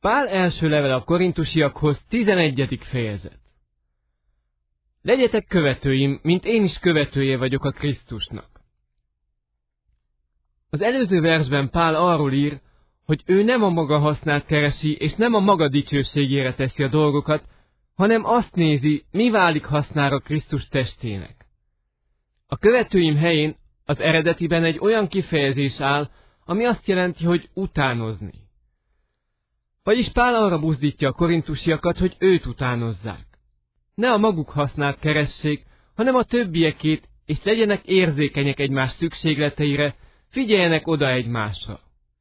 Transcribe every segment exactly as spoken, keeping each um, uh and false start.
Pál első levele a korintusiakhoz, tizenegyedik fejezet. Legyetek követőim, mint én is követője vagyok a Krisztusnak. Az előző versben Pál arról ír, hogy ő nem a maga hasznát keresi, és nem a maga dicsőségére teszi a dolgokat, hanem azt nézi, mi válik hasznára Krisztus testének. A követőim helyén az eredetiben egy olyan kifejezés áll, ami azt jelenti, hogy utánozni. Vagyis Pál arra buzdítja a korintusiakat, hogy őt utánozzák. Ne a maguk hasznát keressék, hanem a többiekét, és legyenek érzékenyek egymás szükségleteire, figyeljenek oda egymásra.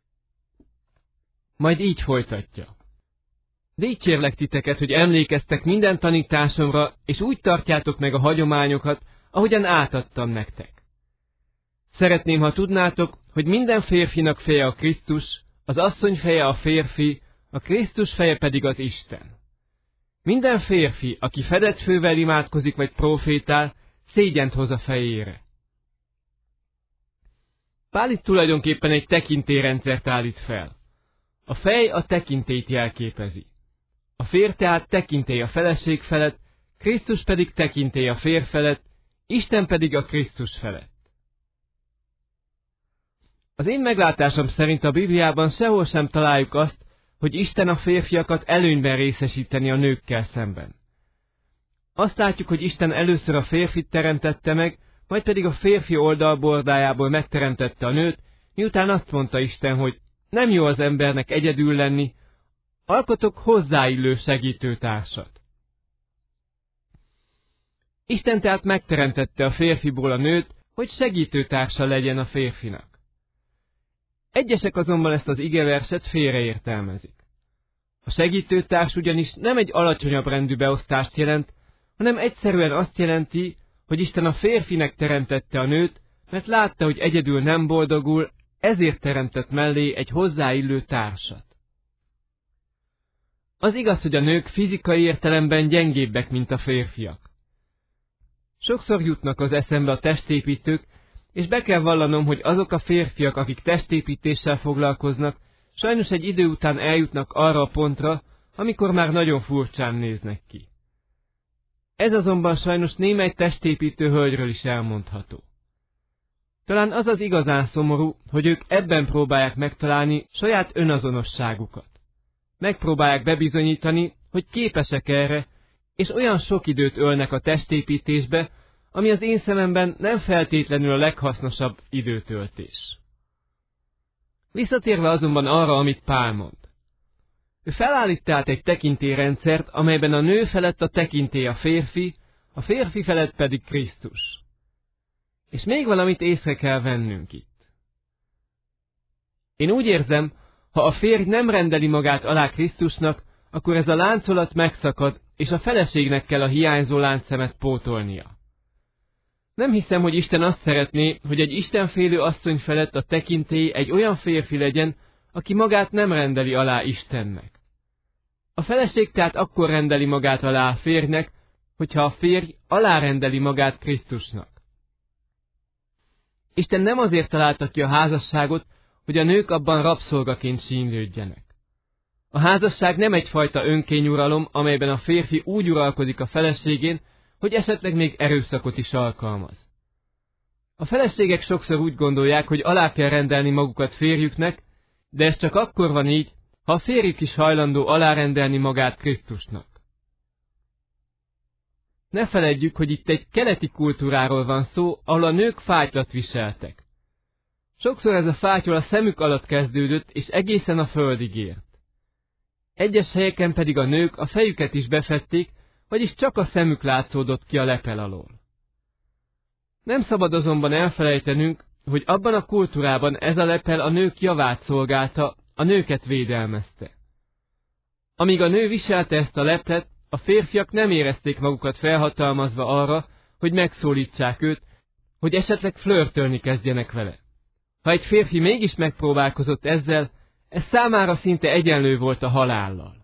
Majd így folytatja. Dicsérlek titeket, hogy emlékeztek minden tanításomra, és úgy tartjátok meg a hagyományokat, ahogyan átadtam nektek. Szeretném, ha tudnátok, hogy minden férfinak feje a Krisztus, az asszony feje a férfi, a Krisztus feje pedig az Isten. Minden férfi, aki fedett fővel imádkozik vagy prófétál, szégyent hoz a fejére. Pál itt tulajdonképpen egy tekintélyrendszert állít fel. A fej a tekintélyt jelképezi. A férj tehát tekintély a feleség felett, Krisztus pedig tekintély a férj felett, Isten pedig a Krisztus felett. Az én meglátásom szerint a Bibliában sehol sem találjuk azt, hogy Isten a férfiakat előnyben részesíteni a nőkkel szemben. Azt látjuk, hogy Isten először a férfit teremtette meg, majd pedig a férfi oldalbordájából megteremtette a nőt, miután azt mondta Isten, hogy nem jó az embernek egyedül lenni, alkotok hozzáillő segítőtársat. Isten tehát megteremtette a férfiból a nőt, hogy segítőtársa legyen a férfinak. Egyesek azonban ezt az igeverset félreértelmezik. A segítőtárs ugyanis nem egy alacsonyabb rendű beosztást jelent, hanem egyszerűen azt jelenti, hogy Isten a férfinek teremtette a nőt, mert látta, hogy egyedül nem boldogul, ezért teremtett mellé egy hozzáillő társat. Az igaz, hogy a nők fizikai értelemben gyengébbek, mint a férfiak. Sokszor jutnak az eszembe a testépítők, és be kell vallanom, hogy azok a férfiak, akik testépítéssel foglalkoznak, sajnos egy idő után eljutnak arra a pontra, amikor már nagyon furcsán néznek ki. Ez azonban sajnos némely testépítő hölgyről is elmondható. Talán az az igazán szomorú, hogy ők ebben próbálják megtalálni saját önazonosságukat. Megpróbálják bebizonyítani, hogy képesek erre, és olyan sok időt ölnek a testépítésbe, ami az én szememben nem feltétlenül a leghasznosabb időtöltés. Visszatérve azonban arra, amit Pál mond. Ő felállít tehát egy tekintélyrendszert, amelyben a nő felett a tekintély a férfi, a férfi felett pedig Krisztus. És még valamit észre kell vennünk itt. Én úgy érzem, ha a férj nem rendeli magát alá Krisztusnak, akkor ez a láncolat megszakad, és a feleségnek kell a hiányzó láncszemet pótolnia. Nem hiszem, hogy Isten azt szeretné, hogy egy istenfélő asszony felett a tekintély egy olyan férfi legyen, aki magát nem rendeli alá Istennek. A feleség tehát akkor rendeli magát alá a férjnek, hogyha a férj alárendeli magát Krisztusnak. Isten nem azért találta ki a házasságot, hogy a nők abban rabszolgaként sínlődjenek. A házasság nem egyfajta önkényuralom, amelyben a férfi úgy uralkodik a feleségén, hogy esetleg még erőszakot is alkalmaz. A feleségek sokszor úgy gondolják, hogy alá kell rendelni magukat férjüknek, de ez csak akkor van így, ha a férjük is hajlandó alárendelni magát Krisztusnak. Ne feledjük, hogy itt egy keleti kultúráról van szó, ahol a nők fátylat viseltek. Sokszor ez a fátyol a szemük alatt kezdődött, és egészen a földig ért. Egyes helyeken pedig a nők a fejüket is befedték, vagyis csak a szemük látszódott ki a lepel alól. Nem szabad azonban elfelejtenünk, hogy abban a kultúrában ez a lepel a nők javát szolgálta, a nőket védelmezte. Amíg a nő viselte ezt a leplet, a férfiak nem érezték magukat felhatalmazva arra, hogy megszólítsák őt, hogy esetleg flörtölni kezdjenek vele. Ha egy férfi mégis megpróbálkozott ezzel, ez számára szinte egyenlő volt a halállal.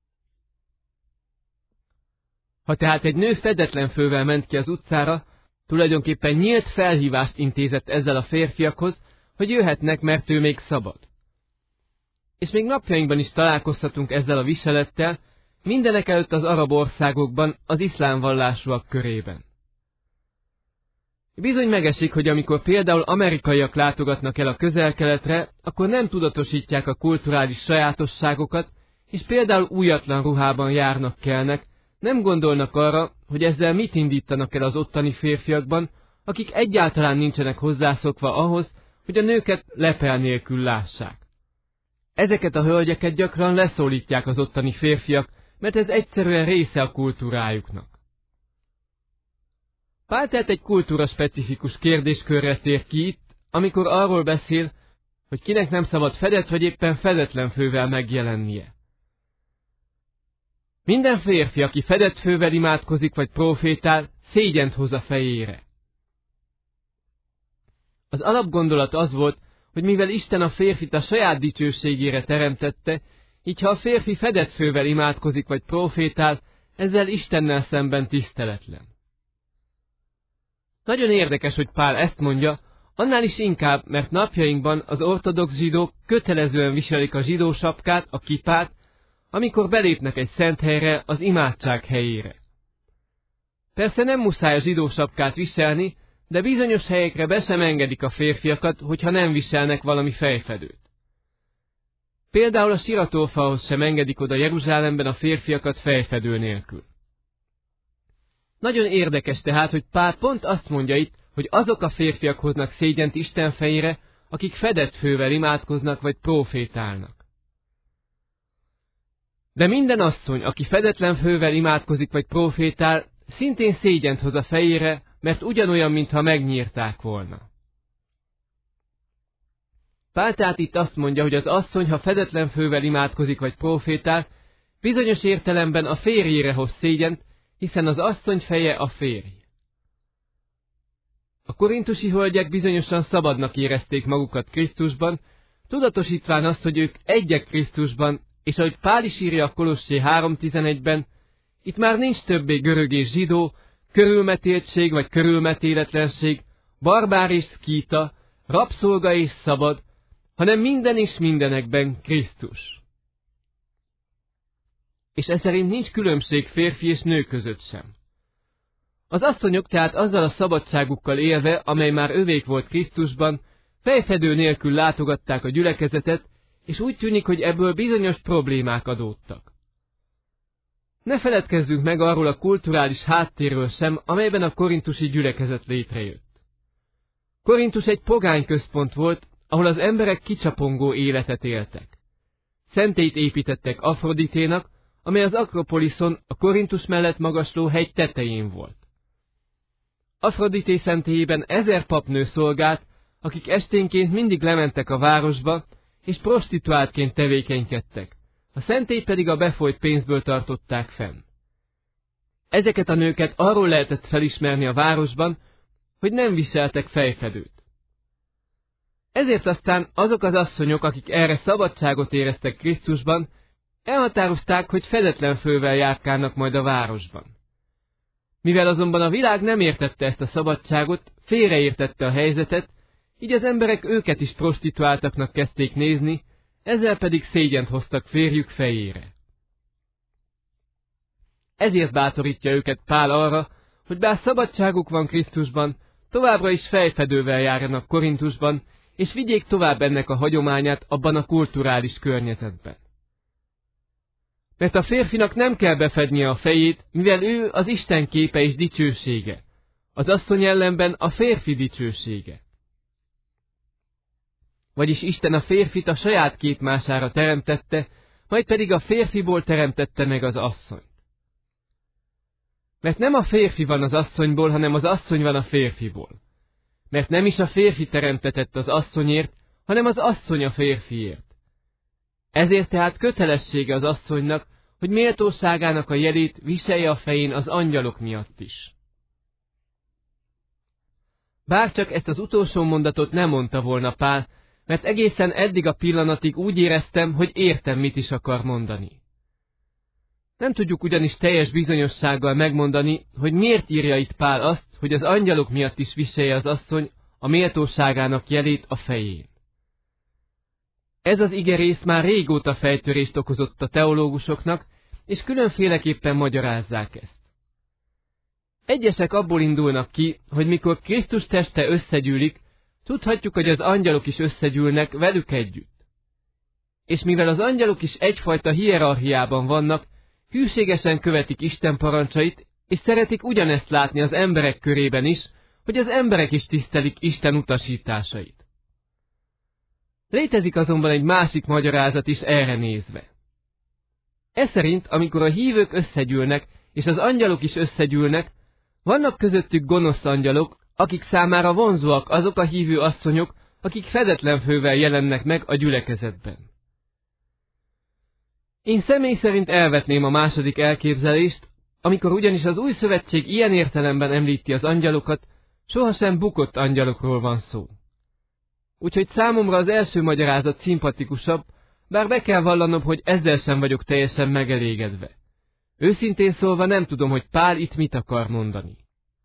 Ha tehát egy nő fedetlen fővel ment ki az utcára, tulajdonképpen nyílt felhívást intézett ezzel a férfiakhoz, hogy jöhetnek, mert ő még szabad. És még napjainkban is találkozhatunk ezzel a viselettel, mindenekelőtt az arab országokban, az iszlám vallásúak körében. Bizony megesik, hogy amikor például amerikaiak látogatnak el a Közel-Keletre, akkor nem tudatosítják a kulturális sajátosságokat, és például újatlan ruhában járnak kelnek, nem gondolnak arra, hogy ezzel mit indítanak el az ottani férfiakban, akik egyáltalán nincsenek hozzászokva ahhoz, hogy a nőket lepel nélkül lássák. Ezeket a hölgyeket gyakran leszólítják az ottani férfiak, mert ez egyszerűen része a kultúrájuknak. Pál tehát egy kultúraspecifikus kérdéskörre tér ki itt, amikor arról beszél, hogy kinek nem szabad fedett vagy éppen fedetlen fővel megjelennie. Minden férfi, aki fedett fővel imádkozik vagy profétál, szégyent hoz a fejére. Az alapgondolat az volt, hogy mivel Isten a férfit a saját dicsőségére teremtette, így ha a férfi fedett fővel imádkozik vagy profétál, ezzel Istennel szemben tiszteletlen. Nagyon érdekes, hogy Pál ezt mondja, annál is inkább, mert napjainkban az ortodox zsidók kötelezően viselik a zsidó sapkát, a kipát, amikor belépnek egy szent helyre, az imádság helyére. Persze nem muszáj a zsidó sapkát viselni, de bizonyos helyekre be sem engedik a férfiakat, hogyha nem viselnek valami fejfedőt. Például a siratófahoz sem engedik oda Jeruzsálemben a férfiakat fejfedő nélkül. Nagyon érdekes tehát, hogy Pál pont azt mondja itt, hogy azok a férfiak hoznak szégyent Isten fejére, akik fedett fővel imádkoznak vagy profétálnak. De minden asszony, aki fedetlen fővel imádkozik vagy profétál, szintén szégyent hoz a fejére, mert ugyanolyan, mintha megnyírták volna. Pál tehát itt azt mondja, hogy az asszony, ha fedetlen fővel imádkozik vagy profétál, bizonyos értelemben a férjére hoz szégyent, hiszen az asszony feje a férj. A korintusi hölgyek bizonyosan szabadnak érezték magukat Krisztusban, tudatosítván azt, hogy ők egyek Krisztusban, és ahogy Pál is írja a Kolossé három tizenegyben, itt már nincs többé görög és zsidó, körülmetéltség vagy körülmetéletlenség, barbár és szkíta, rabszolga és szabad, hanem minden és mindenekben Krisztus. És ez szerint nincs különbség férfi és nő között sem. Az asszonyok tehát azzal a szabadságukkal élve, amely már övék volt Krisztusban, fejfedő nélkül látogatták a gyülekezetet, és úgy tűnik, hogy ebből bizonyos problémák adódtak. Ne feledkezzünk meg arról a kulturális háttérről sem, amelyben a korintusi gyülekezet létrejött. Korintus egy pogány központ volt, ahol az emberek kicsapongó életet éltek. Szentélyt építettek Afroditénak, amely az Akropoliszon, a Korintus mellett magasló hegy tetején volt. Afrodité szentélyében ezer papnő szolgált, akik esténként mindig lementek a városba, és prostituáltként tevékenykedtek, a szentélyt pedig a befolyt pénzből tartották fenn. Ezeket a nőket arról lehetett felismerni a városban, hogy nem viseltek fejfedőt. Ezért aztán azok az asszonyok, akik erre szabadságot éreztek Krisztusban, elhatározták, hogy fedetlen fővel járkálnak majd a városban. Mivel azonban a világ nem értette ezt a szabadságot, félreértette a helyzetet, így az emberek őket is prostituáltaknak kezdték nézni, ezzel pedig szégyent hoztak férjük fejére. Ezért bátorítja őket Pál arra, hogy bár szabadságuk van Krisztusban, továbbra is fejfedővel járjanak Korintusban, és vigyék tovább ennek a hagyományát abban a kulturális környezetben. Mert a férfinak nem kell befednie a fejét, mivel ő az Isten képe és dicsősége, az asszony ellenben a férfi dicsősége. Vagyis Isten a férfit a saját képmására teremtette, majd pedig a férfiból teremtette meg az asszonyt. Mert nem a férfi van az asszonyból, hanem az asszony van a férfiból. Mert nem is a férfi teremtetett az asszonyért, hanem az asszony a férfiért. Ezért tehát kötelessége az asszonynak, hogy méltóságának a jelét viselje a fején az angyalok miatt is. Bárcsak ezt az utolsó mondatot nem mondta volna Pál, mert egészen eddig a pillanatig úgy éreztem, hogy értem, mit is akar mondani. Nem tudjuk ugyanis teljes bizonyossággal megmondani, hogy miért írja itt Pál azt, hogy az angyalok miatt is viselje az asszony a méltóságának jelét a fején. Ez az igerész már régóta fejtörést okozott a teológusoknak, és különféleképpen magyarázzák ezt. Egyesek abból indulnak ki, hogy mikor Krisztus teste összegyűlik, tudhatjuk, hogy az angyalok is összegyűlnek velük együtt. És mivel az angyalok is egyfajta hierarchiában vannak, hűségesen követik Isten parancsait, és szeretik ugyanezt látni az emberek körében is, hogy az emberek is tisztelik Isten utasításait. Létezik azonban egy másik magyarázat is erre nézve. Ez szerint, amikor a hívők összegyűlnek, és az angyalok is összegyűlnek, vannak közöttük gonosz angyalok, akik számára vonzóak azok a hívő asszonyok, akik fedetlen fővel jelennek meg a gyülekezetben. Én személy szerint elvetném a második elképzelést, amikor ugyanis az új szövetség ilyen értelemben említi az angyalokat, sohasem bukott angyalokról van szó. Úgyhogy számomra az első magyarázat szimpatikusabb, bár be kell vallanom, hogy ezzel sem vagyok teljesen megelégedve. Őszintén szólva nem tudom, hogy Pál itt mit akar mondani.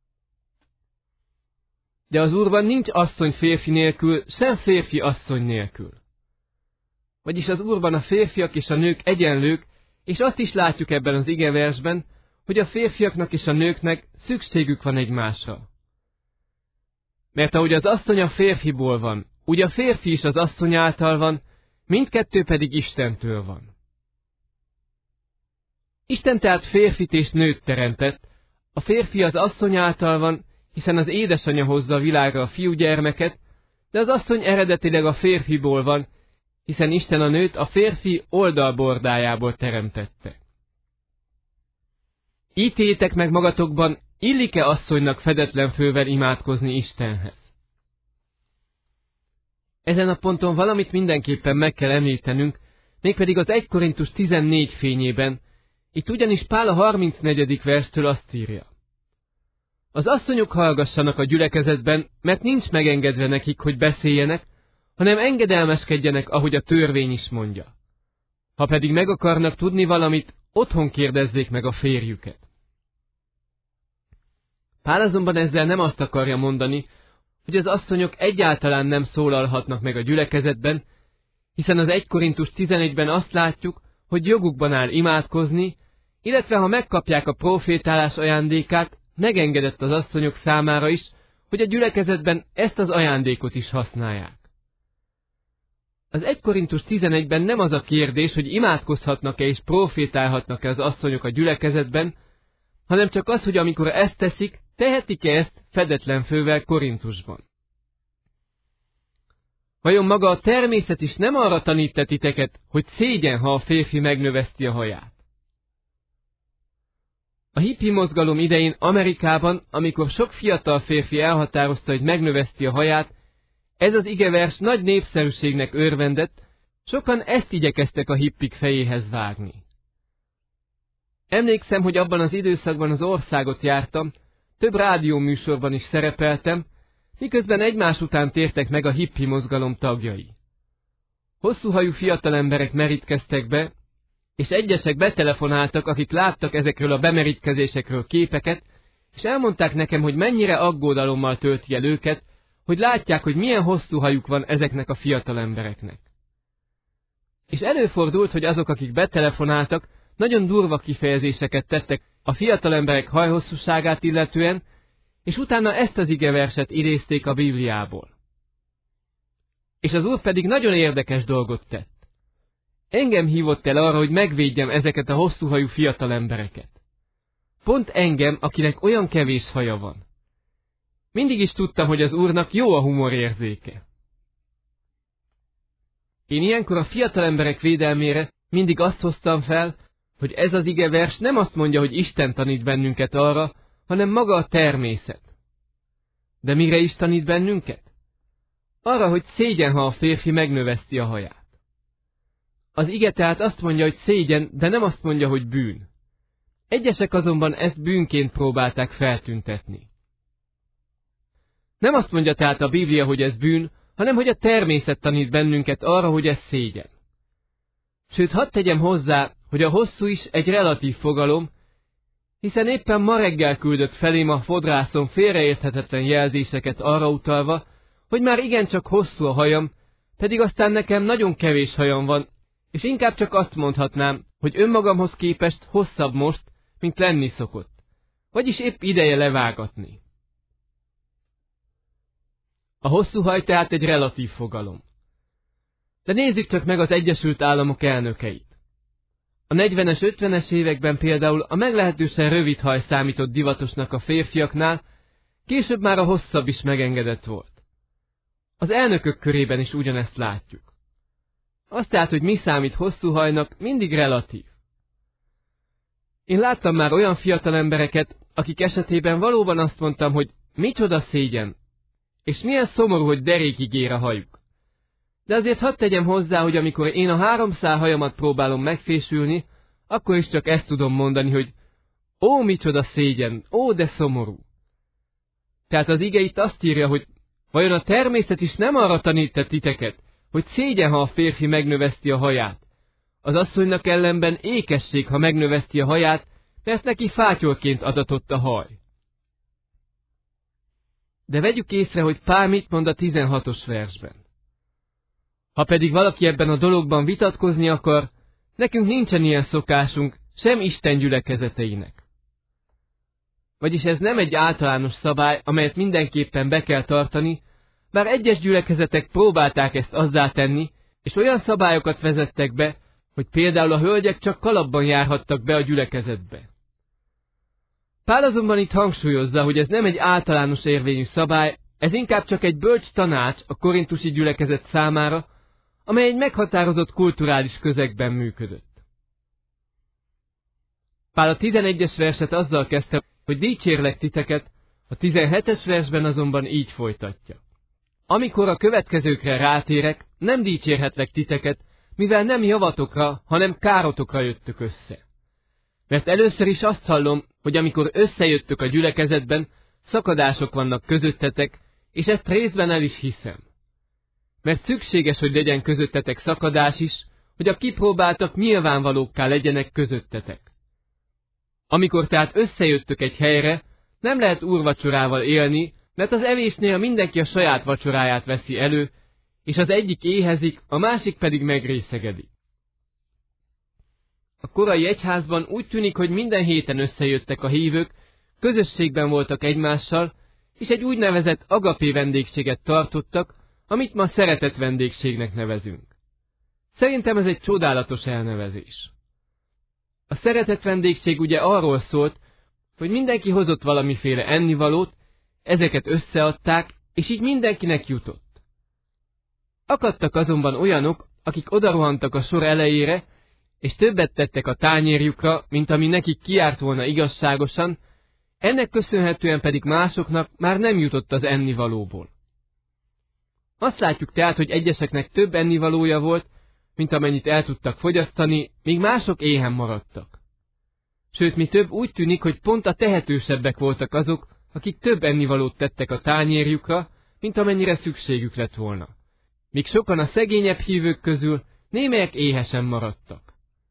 De az Úrban nincs asszony férfi nélkül, sem férfi asszony nélkül. Vagyis az Úrban a férfiak és a nők egyenlők, és azt is látjuk ebben az igeversben, hogy a férfiaknak és a nőknek szükségük van egymásra. Mert ahogy az asszony a férfiból van, úgy a férfi is az asszony által van, mindkettő pedig Istentől van. Isten tehát férfit és nőt teremtett, a férfi az asszony által van, hiszen az édesanyja hozza a világra a fiúgyermeket, de az asszony eredetileg a férfiból van, hiszen Isten a nőt a férfi oldalbordájából teremtette. Ítéljétek meg magatokban, illik-e asszonynak fedetlen fővel imádkozni Istenhez? Ezen a ponton valamit mindenképpen meg kell említenünk, mégpedig az egy Korintus tizennégy fényében, itt ugyanis Pál a harmincnegyedik verstől azt írja. Az asszonyok hallgassanak a gyülekezetben, mert nincs megengedve nekik, hogy beszéljenek, hanem engedelmeskedjenek, ahogy a törvény is mondja. Ha pedig meg akarnak tudni valamit, otthon kérdezzék meg a férjüket. Pál azonban ezzel nem azt akarja mondani, hogy az asszonyok egyáltalán nem szólalhatnak meg a gyülekezetben, hiszen az egy Korintus tizenegyben azt látjuk, hogy jogukban áll imádkozni, illetve ha megkapják a profétálás ajándékát, megengedett az asszonyok számára is, hogy a gyülekezetben ezt az ajándékot is használják. Az egy Korintus tizenegyben nem az a kérdés, hogy imádkozhatnak-e és profétálhatnak-e az asszonyok a gyülekezetben, hanem csak az, hogy amikor ezt teszik, tehetik-e ezt fedetlen fővel Korintusban. Vajon maga a természet is nem arra tanít titeket, hogy szégyen, ha a férfi megnöveszti a haját? A hippi mozgalom idején Amerikában, amikor sok fiatal férfi elhatározta, hogy megnöveszti a haját, ez az igevers nagy népszerűségnek örvendett, sokan ezt igyekeztek a hippik fejéhez vágni. Emlékszem, hogy abban az időszakban az országot jártam, több rádióműsorban is szerepeltem, miközben egymás után tértek meg a hippi mozgalom tagjai. Hosszúhajú fiatalemberek merítkeztek be, és egyesek betelefonáltak, akik láttak ezekről a bemerítkezésekről képeket, és elmondták nekem, hogy mennyire aggódalommal tölti el őket, hogy látják, hogy milyen hosszú hajuk van ezeknek a fiatalembereknek. És előfordult, hogy azok, akik betelefonáltak, nagyon durva kifejezéseket tettek a fiatalemberek hajhosszúságát illetően, és utána ezt az igeverset idézték a Bibliából. És az Úr pedig nagyon érdekes dolgot tett. Engem hívott el arra, hogy megvédjem ezeket a hosszúhajú fiatalembereket. Pont engem, akinek olyan kevés haja van. Mindig is tudtam, hogy az Úrnak jó a humorérzéke. Én ilyenkor a fiatalemberek védelmére mindig azt hoztam fel, hogy ez az igevers nem azt mondja, hogy Isten tanít bennünket arra, hanem maga a természet. De mire is tanít bennünket? Arra, hogy szégyen, ha a férfi megnöveszti a haját. Az ige tehát azt mondja, hogy szégyen, de nem azt mondja, hogy bűn. Egyesek azonban ezt bűnként próbálták feltüntetni. Nem azt mondja tehát a Biblia, hogy ez bűn, hanem hogy a természet tanít bennünket arra, hogy ez szégyen. Sőt, hadd tegyem hozzá, hogy a hosszú is egy relatív fogalom, hiszen éppen ma reggel küldött felém a fodrászom félreérthetetlen jelzéseket arra utalva, hogy már igencsak hosszú a hajam, pedig aztán nekem nagyon kevés hajam van, és inkább csak azt mondhatnám, hogy önmagamhoz képest hosszabb most, mint lenni szokott. Vagyis épp ideje levágatni. A hosszú haj tehát egy relatív fogalom. De nézzük csak meg az Egyesült Államok elnökeit. A negyvenes, ötvenes években például a meglehetősen rövid haj számított divatosnak a férfiaknál, később már a hosszabb is megengedett volt. Az elnökök körében is ugyanezt látjuk. Az tehát, hogy mi számít hosszú hajnak, mindig relatív. Én láttam már olyan fiatal embereket, akik esetében valóban azt mondtam, hogy micsoda szégyen, és milyen szomorú, hogy derékig ér a hajuk. De azért hadd tegyem hozzá, hogy amikor én a három szál hajamat próbálom megfésülni, akkor is csak ezt tudom mondani, hogy ó, micsoda szégyen, ó, de szomorú. Tehát az ige itt azt írja, hogy vajon a természet is nem arra tanít titeket, hogy szégyen, ha a férfi megnöveszti a haját. Az asszonynak ellenben ékesség, ha megnöveszti a haját, mert neki fátyolként adatott a haj. De vegyük észre, hogy Pál mit mond a tizenhatos versben. Ha pedig valaki ebben a dologban vitatkozni akar, nekünk nincsen ilyen szokásunk, sem Isten gyülekezeteinek. Vagyis ez nem egy általános szabály, amelyet mindenképpen be kell tartani, bár egyes gyülekezetek próbálták ezt azzá tenni, és olyan szabályokat vezettek be, hogy például a hölgyek csak kalapban járhattak be a gyülekezetbe. Pál azonban itt hangsúlyozza, hogy ez nem egy általános érvényű szabály, ez inkább csak egy bölcs tanács a korintusi gyülekezet számára, amely egy meghatározott kulturális közegben működött. Pál a tizenegyes verset azzal kezdte, hogy dicsérlek titeket, a tizenhetes versben azonban így folytatja. Amikor a következőkre rátérek, nem dicsérhetlek titeket, mivel nem javatokra, hanem károtokra jöttök össze. Mert először is azt hallom, hogy amikor összejöttök a gyülekezetben, szakadások vannak közöttetek, és ezt részben el is hiszem. Mert szükséges, hogy legyen közöttetek szakadás is, hogy a kipróbáltak nyilvánvalókká legyenek közöttetek. Amikor tehát összejöttök egy helyre, nem lehet úrvacsorával élni, mert az evésnél mindenki a saját vacsoráját veszi elő, és az egyik éhezik, a másik pedig megrészegedik. A korai egyházban úgy tűnik, hogy minden héten összejöttek a hívők, közösségben voltak egymással, és egy úgynevezett agapé vendégséget tartottak, amit ma szeretett vendégségnek nevezünk. Szerintem ez egy csodálatos elnevezés. A szeretett vendégség ugye arról szólt, hogy mindenki hozott valamiféle ennivalót, ezeket összeadták, és így mindenkinek jutott. Akadtak azonban olyanok, akik odarohantak a sor elejére, és többet tettek a tányérjukra, mint ami nekik kijárt volna igazságosan, ennek köszönhetően pedig másoknak már nem jutott az ennivalóból. Azt látjuk tehát, hogy egyeseknek több ennivalója volt, mint amennyit el tudtak fogyasztani, míg mások éhen maradtak. Sőt, mi több úgy tűnik, hogy pont a tehetősebbek voltak azok, akik több ennivalót tettek a tányérjukra, mint amennyire szükségük lett volna. Míg sokan a szegényebb hívők közül némelyek éhesen maradtak.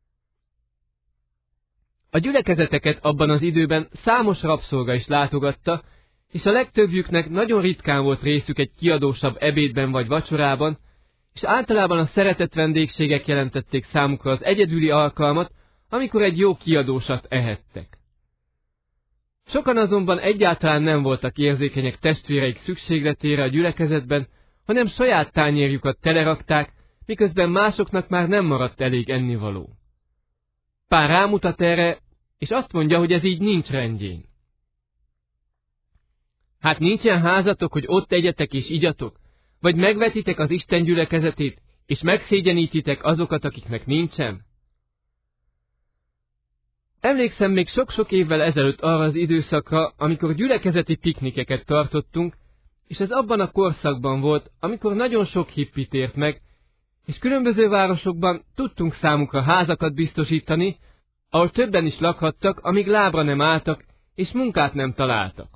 A gyülekezeteket abban az időben számos rabszolga is látogatta, és a legtöbbjüknek nagyon ritkán volt részük egy kiadósabb ebédben vagy vacsorában, és általában a szeretett vendégségek jelentették számukra az egyedüli alkalmat, amikor egy jó kiadósat ehettek. Sokan azonban egyáltalán nem voltak érzékenyek testvéreik szükségletére a gyülekezetben, hanem saját tányérjukat telerakták, miközben másoknak már nem maradt elég ennivaló. Pál rámutat erre, és azt mondja, hogy ez így nincs rendjén. Hát nincsen házatok, hogy ott egyetek és igyatok, vagy megvetitek az Isten gyülekezetét, és megszégyenítitek azokat, akiknek nincsen? Emlékszem még sok-sok évvel ezelőtt arra az időszakra, amikor gyülekezeti piknikeket tartottunk, és ez abban a korszakban volt, amikor nagyon sok hippi tért meg, és különböző városokban tudtunk számukra házakat biztosítani, ahol többen is lakhattak, amíg lábra nem álltak, és munkát nem találtak.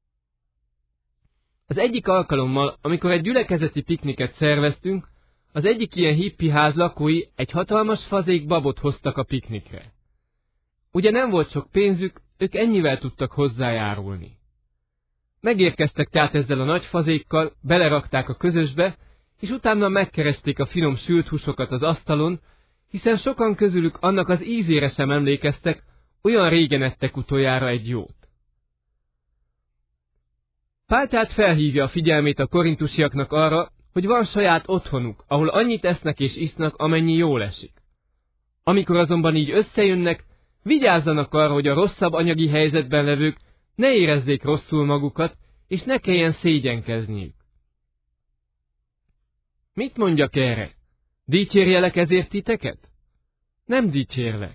Az egyik alkalommal, amikor egy gyülekezeti pikniket szerveztünk, az egyik ilyen hippi ház lakói egy hatalmas fazék babot hoztak a piknikre. Ugye nem volt sok pénzük, ők ennyivel tudtak hozzájárulni. Megérkeztek tehát ezzel a nagy fazékkal, belerakták a közösbe, és utána megkeresték a finom sült húsokat az asztalon, hiszen sokan közülük annak az ízére sem emlékeztek, olyan régen ettek utoljára egy jót. Pál tehát felhívja a figyelmét a korintusiaknak arra, hogy van saját otthonuk, ahol annyit esznek és isznak, amennyi jól esik. Amikor azonban így összejönnek, vigyázzanak arra, hogy a rosszabb anyagi helyzetben levők ne érezzék rosszul magukat, és ne kelljen szégyenkezniük. Mit mondjak erre? Dicsérjelek ezért titeket? Nem dicsérlek.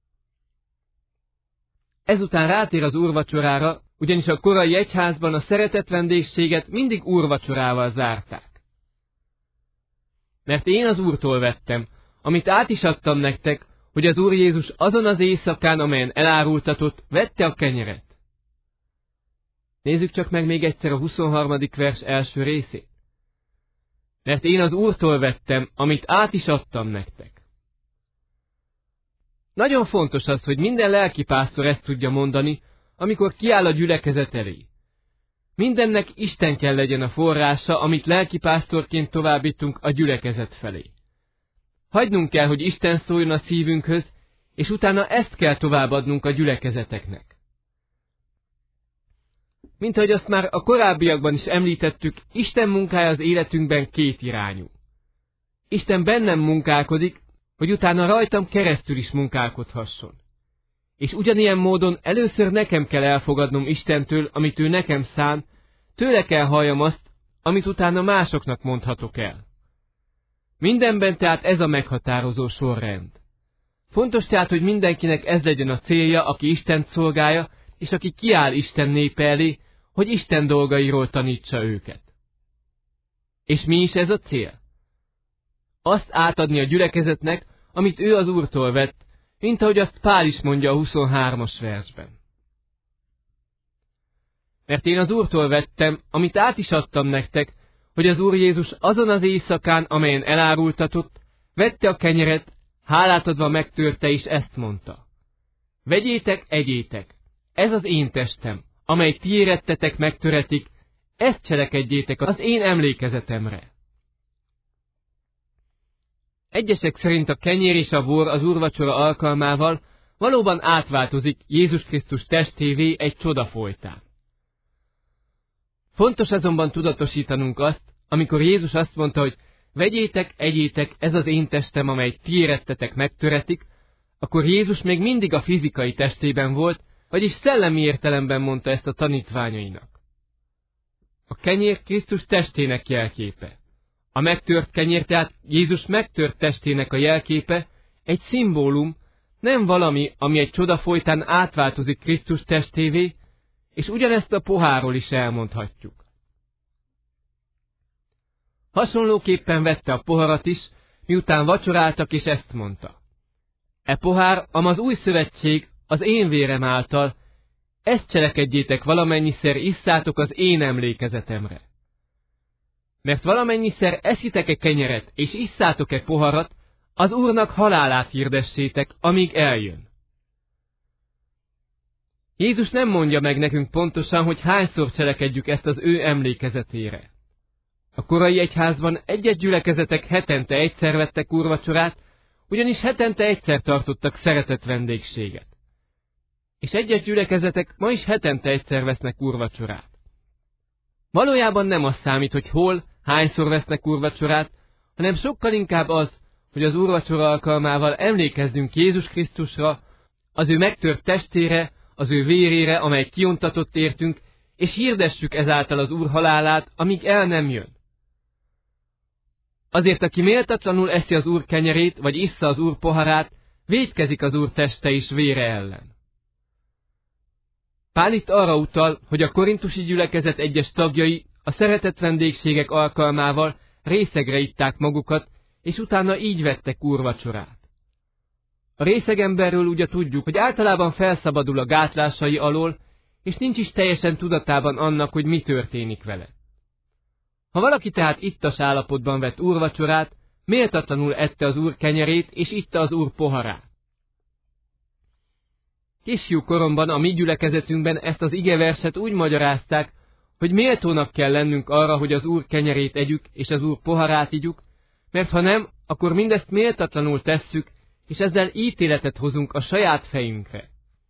Ezután rátér az úrvacsorára, ugyanis a korai egyházban a szeretett vendégséget mindig úrvacsorával zárták. Mert én az Úrtól vettem, amit át is adtam nektek, hogy az Úr Jézus azon az éjszakán, amelyen elárultatott, vette a kenyeret. Nézzük csak meg még egyszer a huszonharmadik vers első részét. Mert én az Úrtól vettem, amit át is adtam nektek. Nagyon fontos az, hogy minden lelkipásztor ezt tudja mondani, amikor kiáll a gyülekezet elé. Mindennek Isten kell legyen a forrása, amit lelkipásztorként továbbítunk a gyülekezet felé. Hagynunk kell, hogy Isten szóljon a szívünkhöz, és utána ezt kell továbbadnunk a gyülekezeteknek. Mint ahogy azt már a korábbiakban is említettük, Isten munkája az életünkben kétirányú. Isten bennem munkálkodik, hogy utána rajtam keresztül is munkálkodhasson. És ugyanilyen módon először nekem kell elfogadnom Istentől, amit ő nekem szán, tőle kell halljam azt, amit utána másoknak mondhatok el. Mindenben tehát ez a meghatározó sorrend. Fontos tehát, hogy mindenkinek ez legyen a célja, aki Istent szolgálja, és aki kiáll Isten népe elé, hogy Isten dolgairól tanítsa őket. És mi is ez a cél? Azt átadni a gyülekezetnek, amit ő az Úrtól vett, mint ahogy azt Pál is mondja a huszonhármas versben. Mert én az Úrtól vettem, amit át is adtam nektek, hogy az Úr Jézus azon az éjszakán, amelyen elárultatott, vette a kenyeret, hálát adva megtörte, és ezt mondta. Vegyétek, egyétek, ez az én testem, amely ti érettetek megtöretik, ezt cselekedjétek az én emlékezetemre. Egyesek szerint a kenyér és a bor az úrvacsora alkalmával valóban átváltozik Jézus Krisztus testévé egy csoda folytán. Fontos azonban tudatosítanunk azt, amikor Jézus azt mondta, hogy vegyétek, egyétek, ez az én testem, amely ti érettetek megtöretik, akkor Jézus még mindig a fizikai testében volt, vagyis szellemi értelemben mondta ezt a tanítványainak. A kenyér Krisztus testének jelképe. A megtört kenyér, tehát Jézus megtört testének a jelképe, egy szimbólum, nem valami, ami egy csoda folytán átváltozik Krisztus testévé, és ugyanezt a pohárról is elmondhatjuk. Hasonlóképpen vette a poharat is, miután vacsoráltak, és ezt mondta. E pohár, amaz új szövetség, az én vérem által, ezt cselekedjétek valamennyiszer isszátok az én emlékezetemre. Mert valamennyiszer eszitek-e kenyeret, és isszátok-e poharat, az Úrnak halálát hirdessétek, amíg eljön. Jézus nem mondja meg nekünk pontosan, hogy hányszor cselekedjük ezt az ő emlékezetére. A korai egyházban egyes gyülekezetek hetente egyszer vettek úrvacsorát, ugyanis hetente egyszer tartottak szeretett vendégséget. És egyes gyülekezetek ma is hetente egyszer vesznek úrvacsorát. Valójában nem az számít, hogy hol, hányszor vesznek úrvacsorát, hanem sokkal inkább az, hogy az úrvacsora alkalmával emlékezzünk Jézus Krisztusra, az ő megtört testére, az ő vérére, amely kiontatott értünk, és hirdessük ezáltal az Úr halálát, amíg el nem jön. Azért, aki méltatlanul eszi az Úr kenyerét, vagy issza az Úr poharát, vétkezik az Úr teste és vére ellen. Pál itt arra utal, hogy a korintusi gyülekezet egyes tagjai a szeretett vendégségek alkalmával részegre itták magukat, és utána így vettek úrvacsorát. A részegemberről ugye tudjuk, hogy általában felszabadul a gátlásai alól, és nincs is teljesen tudatában annak, hogy mi történik vele. Ha valaki tehát ittas állapotban vett úrvacsorát, méltatlanul ette az Úr kenyerét, és itta az Úr poharát. Kisfiú koromban a mi gyülekezetünkben ezt az igeverset úgy magyarázták, hogy méltónak kell lennünk arra, hogy az Úr kenyerét együk, és az Úr poharát igyuk, mert ha nem, akkor mindezt méltatlanul tesszük, és ezzel ítéletet hozunk a saját fejünkre.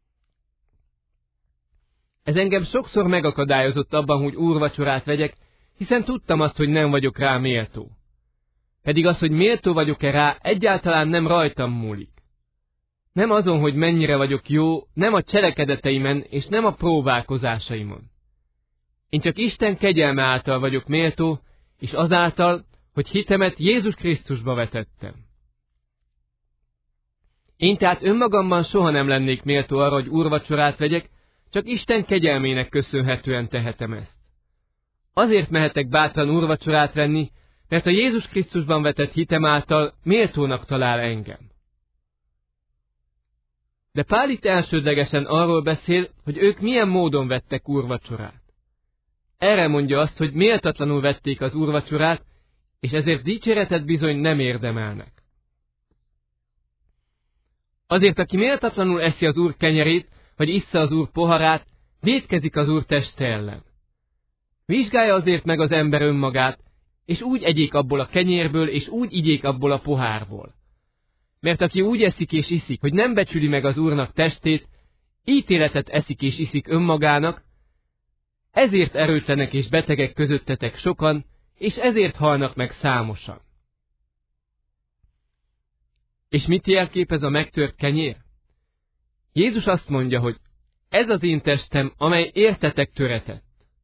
Ez engem sokszor megakadályozott abban, hogy úrvacsorát vegyek, hiszen tudtam azt, hogy nem vagyok rá méltó. Pedig az, hogy méltó vagyok-e rá, egyáltalán nem rajtam múlik. Nem azon, hogy mennyire vagyok jó, nem a cselekedeteimen, és nem a próbálkozásaimon. Én csak Isten kegyelme által vagyok méltó, és azáltal, hogy hitemet Jézus Krisztusba vetettem. Én tehát önmagamban soha nem lennék méltó arra, hogy úrvacsorát vegyek, csak Isten kegyelmének köszönhetően tehetem ezt. Azért mehetek bátran úrvacsorát venni, mert a Jézus Krisztusban vetett hitem által méltónak talál engem. De Pál itt elsődlegesen arról beszél, hogy ők milyen módon vettek úrvacsorát. Erre mondja azt, hogy méltatlanul vették az úrvacsorát, és ezért dicséretet bizony nem érdemelnek. Azért, aki méltatlanul eszi az Úr kenyerét, vagy issza az Úr poharát, vétkezik az Úr teste ellen. Vizsgálja azért meg az ember önmagát, és úgy egyék abból a kenyérből, és úgy igyék abból a pohárból. Mert aki úgy eszik és iszik, hogy nem becsüli meg az Úrnak testét, ítéletet eszik és iszik önmagának, ezért erőtlenek és betegek közöttetek sokan, és ezért halnak meg számosan. És mit jelképez a megtört kenyér? Jézus azt mondja, hogy ez az én testem, amely értetek töretett.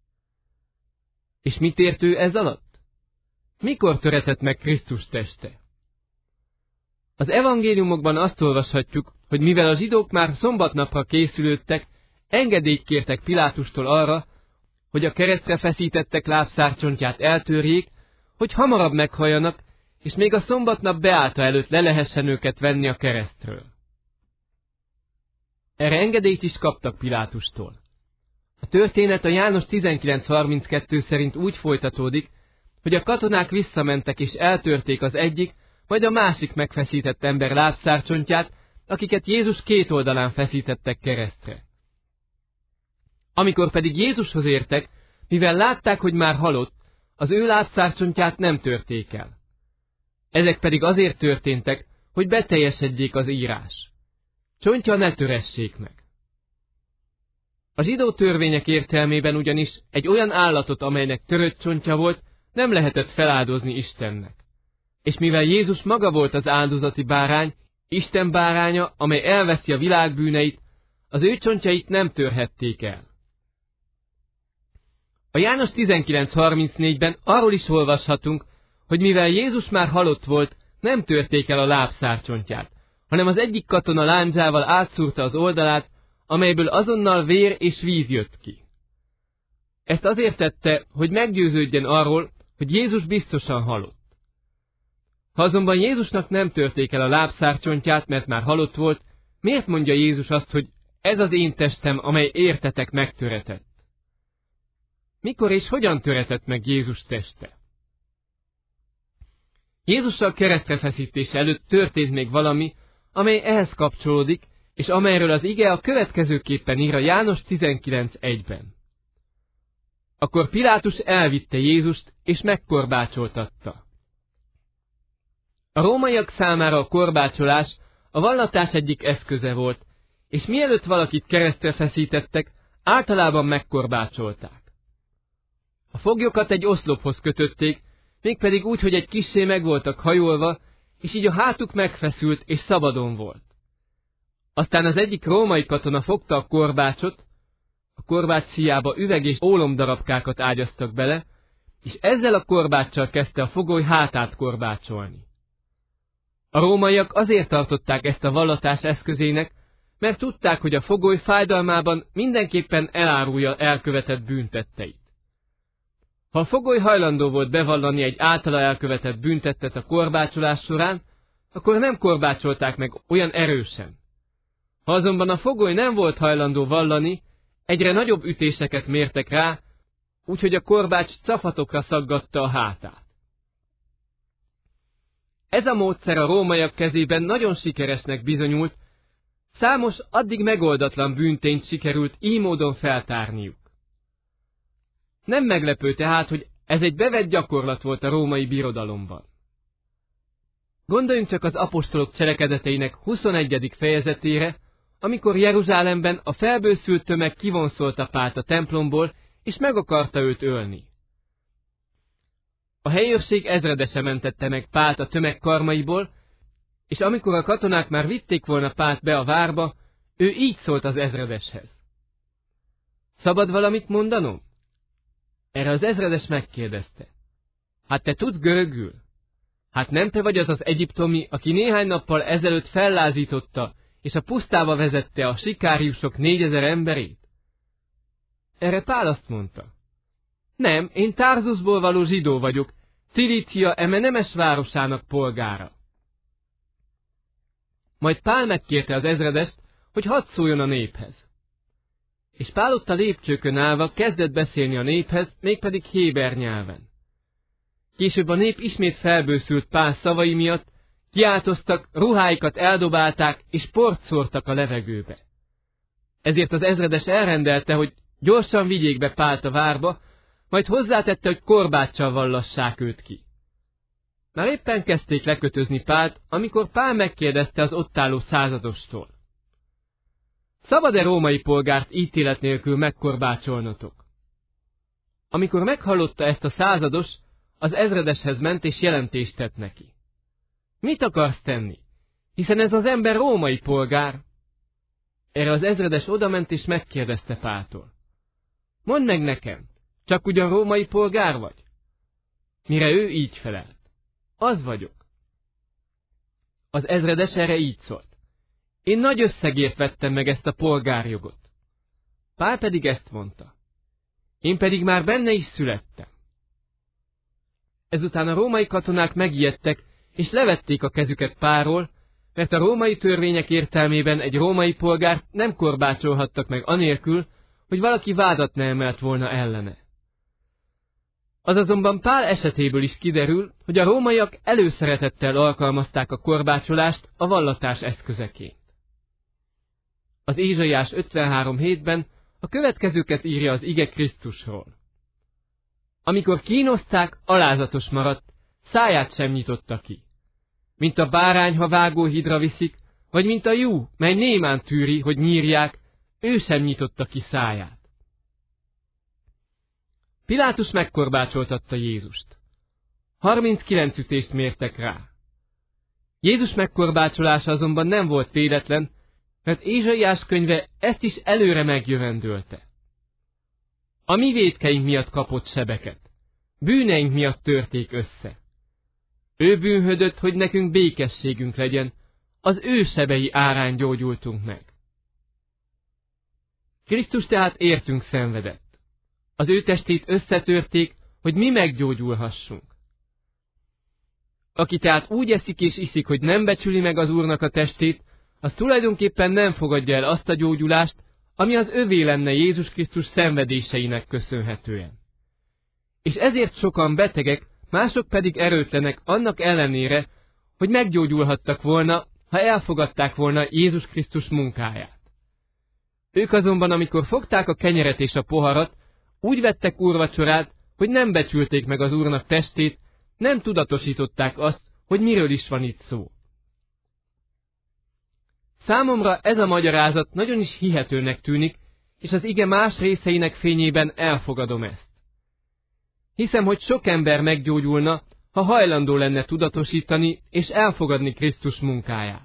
És mit ért ő ez alatt? Mikor töretett meg Krisztus teste? Az evangéliumokban azt olvashatjuk, hogy mivel a zsidók már szombatnapra készülődtek, engedélyt kértek Pilátustól arra, hogy a keresztre feszítettek lábszárcsontját eltörjék, hogy hamarabb meghalljanak, és még a szombatnap beállta előtt le lehessen őket venni a keresztről. Erre engedélyt is kaptak Pilátustól. A történet a János tizenkilenc harminckettő szerint úgy folytatódik, hogy a katonák visszamentek és eltörték az egyik, majd a másik megfeszített ember lábszárcsontját, akiket Jézus két oldalán feszítettek keresztre. Amikor pedig Jézushoz értek, mivel látták, hogy már halott, az ő lábszárcsontját nem törték el. Ezek pedig azért történtek, hogy beteljesedjék az írás. Csontja ne töressék meg. A zsidó törvények értelmében ugyanis egy olyan állatot, amelynek törött csontja volt, nem lehetett feláldozni Istennek. És mivel Jézus maga volt az áldozati bárány, Isten báránya, amely elveszi a világ bűneit, az ő csontjait nem törhették el. A János tizenkilenc harmincnégyben arról is olvashatunk, hogy mivel Jézus már halott volt, nem törték el a lábszárcsontját, hanem az egyik katona lándzsával átszúrta az oldalát, amelyből azonnal vér és víz jött ki. Ezt azért tette, hogy meggyőződjen arról, hogy Jézus biztosan halott. Ha azonban Jézusnak nem törték el a lábszárcsontját, mert már halott volt, miért mondja Jézus azt, hogy ez az én testem, amely értetek megtöretett? Mikor és hogyan töretett meg Jézus teste? Jézussal keresztrefeszítése előtt történt még valami, amely ehhez kapcsolódik, és amelyről az ige a következőképpen ír a János tizenkilenc egyben. Akkor Pilátus elvitte Jézust, és megkorbácsoltatta. A rómaiak számára a korbácsolás a vallatás egyik eszköze volt, és mielőtt valakit keresztre feszítettek, általában megkorbácsolták. A foglyokat egy oszlophoz kötötték, mégpedig úgy, hogy egy kissé meg voltak hajolva, és így a hátuk megfeszült és szabadon volt. Aztán az egyik római katona fogta a korbácsot, a korbács szíjába üveg és ólomdarabkákat ágyaztak bele, és ezzel a korbáccsal kezdte a fogoly hátát korbácsolni. A rómaiak azért tartották ezt a vallatás eszközének, mert tudták, hogy a fogoly fájdalmában mindenképpen elárulja elkövetett bűntetteit. Ha a fogoly hajlandó volt bevallani egy általa elkövetett bűntettet a korbácsolás során, akkor nem korbácsolták meg olyan erősen. Ha azonban a fogoly nem volt hajlandó vallani, egyre nagyobb ütéseket mértek rá, úgyhogy a korbács cafatokra szaggatta a hátát. Ez a módszer a rómaiak kezében nagyon sikeresnek bizonyult, számos addig megoldatlan bűntényt sikerült így módon feltárniuk. Nem meglepő tehát, hogy ez egy bevett gyakorlat volt a római birodalomban. Gondoljunk csak az apostolok cselekedeteinek huszonegyedik fejezetére, amikor Jeruzsálemben a felbőszült tömeg kivonszolta Pált a templomból, és meg akarta őt ölni. A helyőrség ezredese mentette meg Pált a tömeg karmaiból, és amikor a katonák már vitték volna Pált be a várba, ő így szólt az ezredeshez. Szabad valamit mondanom? Erre az ezredes megkérdezte. Hát te tudsz görögül? Hát nem te vagy az az egyiptomi, aki néhány nappal ezelőtt fellázította, és a pusztába vezette a sikáriusok négyezer emberét? Erre Pál azt mondta. Nem, én Tarzusból való zsidó vagyok, Cilícia eme nemes városának polgára. Majd Pál megkérte az ezredest, hogy hadd szóljon a néphez. És Pál ott a lépcsőkön állva kezdett beszélni a néphez, mégpedig héber nyelven. Később a nép ismét felbőszült Pál szavai miatt, kiáltoztak, ruháikat eldobálták, és port szórtak a levegőbe. Ezért az ezredes elrendelte, hogy gyorsan vigyék be Pált a várba, majd hozzátette, hogy korbáccsal vallassák őt ki. Már éppen kezdték lekötözni Pált, amikor Pál megkérdezte az ott álló századostól. Szabad-e római polgárt ítélet nélkül megkorbácsolnotok? Amikor meghallotta ezt a százados, az ezredeshez ment és jelentést tett neki. Mit akarsz tenni? Hiszen ez az ember római polgár. Erre az ezredes odament és megkérdezte Páltól. Mondd meg nekem, csak ugyan római polgár vagy? Mire ő így felelt. Az vagyok. Az ezredes erre így szólt. Én nagy összegért vettem meg ezt a polgárjogot. Pál pedig ezt mondta. Én pedig már benne is születtem. Ezután a római katonák megijedtek, és levették a kezüket Pálról, mert a római törvények értelmében egy római polgárt nem korbácsolhattak meg anélkül, hogy valaki vádat ne emelt volna ellene. Az azonban Pál esetéből is kiderül, hogy a rómaiak előszeretettel alkalmazták a korbácsolást a vallatás eszközeként. Az Ézsaiás ötvenhárom hétben a következőket írja az ige Krisztusról. Amikor kínozták, alázatos maradt, száját sem nyitotta ki. Mint a bárány, ha vágóhídra viszik, vagy mint a jú, mely némán tűri, hogy nyírják, ő sem nyitotta ki száját. Pilátus megkorbácsoltatta Jézust. harminckilenc ütést mértek rá. Jézus megkorbácsolása azonban nem volt véletlen, mert Ézsaiás könyve ezt is előre megjövendölte. A mi vétkeink miatt kapott sebeket, bűneink miatt törték össze. Ő bűnhödött, hogy nekünk békességünk legyen, az ő sebei árán gyógyultunk meg. Krisztus tehát értünk szenvedett. Az ő testét összetörték, hogy mi meggyógyulhassunk. Aki tehát úgy eszik és iszik, hogy nem becsüli meg az Úrnak a testét, az tulajdonképpen nem fogadja el azt a gyógyulást, ami az övé lenne Jézus Krisztus szenvedéseinek köszönhetően. És ezért sokan betegek, mások pedig erőtlenek annak ellenére, hogy meggyógyulhattak volna, ha elfogadták volna Jézus Krisztus munkáját. Ők azonban, amikor fogták a kenyeret és a poharat, úgy vettek úrvacsorát, hogy nem becsülték meg az Úrnak testét, nem tudatosították azt, hogy miről is van itt szó. Számomra ez a magyarázat nagyon is hihetőnek tűnik, és az ige más részeinek fényében elfogadom ezt. Hiszem, hogy sok ember meggyógyulna, ha hajlandó lenne tudatosítani és elfogadni Krisztus munkáját.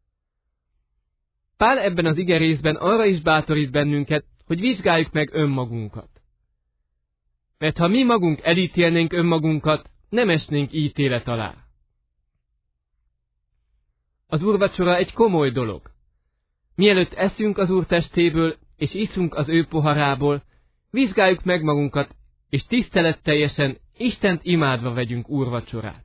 Pál ebben az ige részben arra is bátorít bennünket, hogy vizsgáljuk meg önmagunkat. Mert ha mi magunk elítélnénk önmagunkat, nem esnénk ítélet alá. Az úrvacsora egy komoly dolog. Mielőtt eszünk az Úr testéből, és iszunk az ő poharából, vizsgáljuk meg magunkat, és tiszteletteljesen, Istent imádva vegyünk úrvacsorát.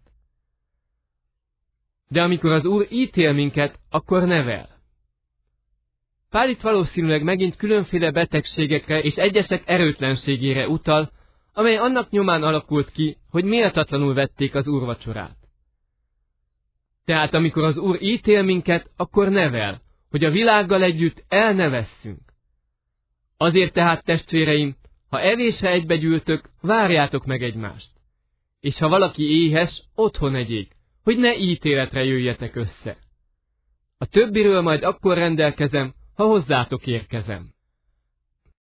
De amikor az Úr ítél minket, akkor nevel. Pál itt valószínűleg megint különféle betegségekre és egyesek erőtlenségére utal, amely annak nyomán alakult ki, hogy méltatlanul vették az úrvacsorát. Tehát amikor az Úr ítél minket, akkor nevel, hogy a világgal együtt el ne vesszünk. Azért tehát, testvéreim, Ha evésre egybegyűltök, várjátok meg egymást. És ha valaki éhes, otthon egyék, hogy ne ítéletre jöjjetek össze. A többiről majd akkor rendelkezem, ha hozzátok érkezem.